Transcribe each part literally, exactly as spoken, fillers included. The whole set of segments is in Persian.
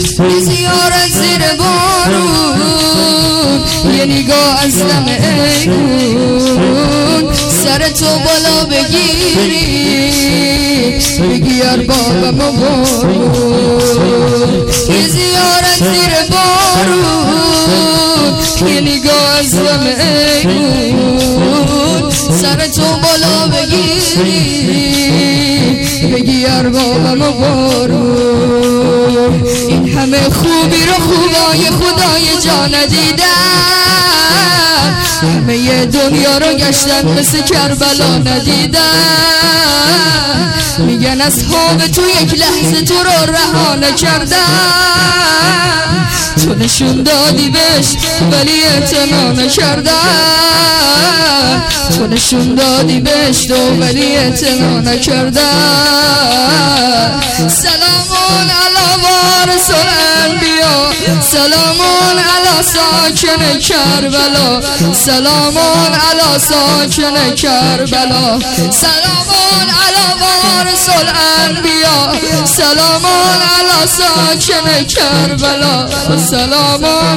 زیارت زیر بارون یه نگاه از دم ایمون سر تو بالا بگیری بگی اربابم و بارون یه زیارت زیر بارون یه نگاه از دم ایمون سر تو بالا بگیری بگی اربابم و بارون این همه خوبی رو خوبای خدای جا ندیدم همه ی دنیا رو گشتن مثل کربلا ندیدم میگن اصحاب تو یک لحظه تو رو رها نکردن تو نشون دادی بهش ولی اعتنا نکردن تو نشون دادی بهش تو ولی اعتنا نکردن سلامون علی وارث الانبیا سلامون علی ساکن کربلا سلامون علی ساکن کربلا سلامون علی وارث الانبیا سلامون علی ساکن کربلا سلامون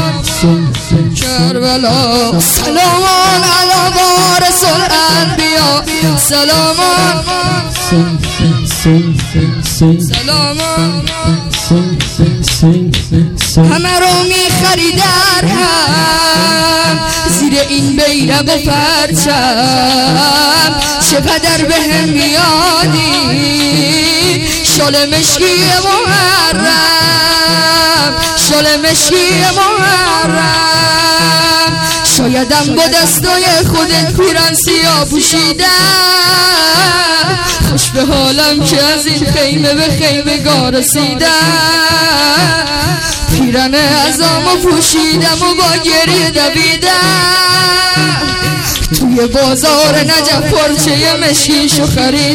کربلا سلامون علی وارث الانبیا سلامون سلامون همه رو می خریدن هم زیر این بیرق و پرچم چقدر به هم میادی شال مشکی محرم شال مشکی محرم شایدم با دستای خودت پیرن سیاه پوشیدم خوش به حالم که از این خیمه به خیمه گاه رسیدم پیرن ازامو پوشیدم و با گریه دویدم توی بازار نجف پارچه مشکیشو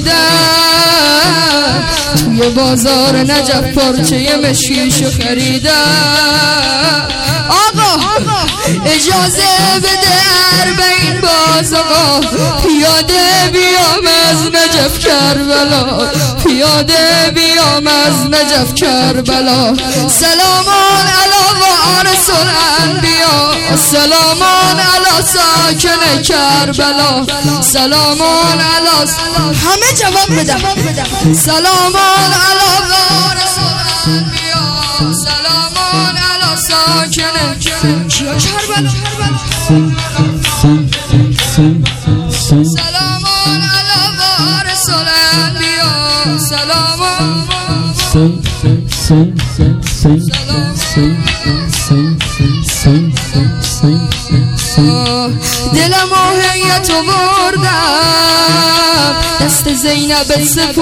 خریدم توی بازار نجف پارچه مشکیشو خریدم آقا اجازه بده اربعین باز آقا پیاده بیام از نجف کربلا پیاده بیام از نجف کربلا سلامون علی وارث الانبیا سلامون علی ساکن کربلا سلامون علی همه جواب بدم سلامون علی وارث الانبیا سلامون علی ساکن کربلا سلامون علی وارث الانبیا سلامون دلم آهیتو بردم دست زینب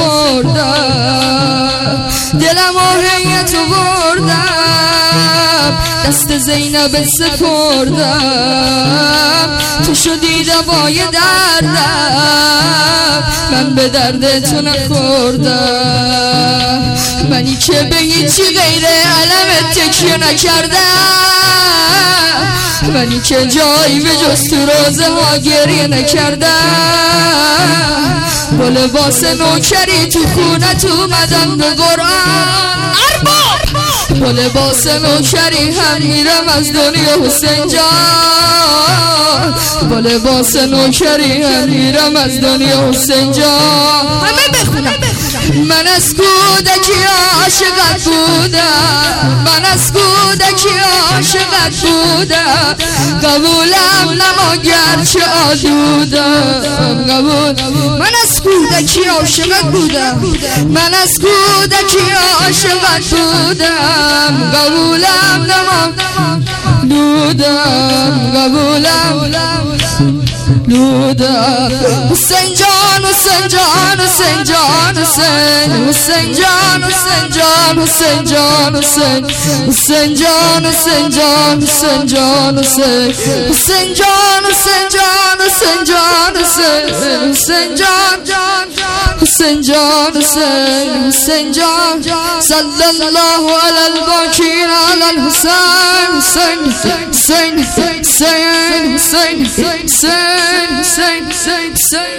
سپردم دلم آهیتو بردم دست زینب سپردم تو شدی دوای دردم من به درد تو نخوردم منی که به هیچی غیر علمت تکیه نکردم منی که جایی به جز تو روزه ها گریه نکردم با لباس نوکری تو خونت اومدم به قرآن ارباب با لباس نوکری هم میرم از دنیا حسین جان با لباس نوکری هم میرم از دنیا حسین جان همه بخونم من از کودکی عاشقت بودم من از کودکی عاشقت بودم قبولم نما گرچه آلودم قبول من از کودکی عاشقت بودم من از کودکی عاشقت بودم قبولم نما لودم قبولم لودم حسین جان حسین جان حسین جان حسین حسین جان حسین جان حسین جان حسین حسین جان حسین جان حسین جان حسین حسین جان حسین جان حسین جان حسین حسین جان حسین جان حسین حسین جان صلی الله علی الباقین علی الحسین حسین حسین حسین حسین حسین حسین حسین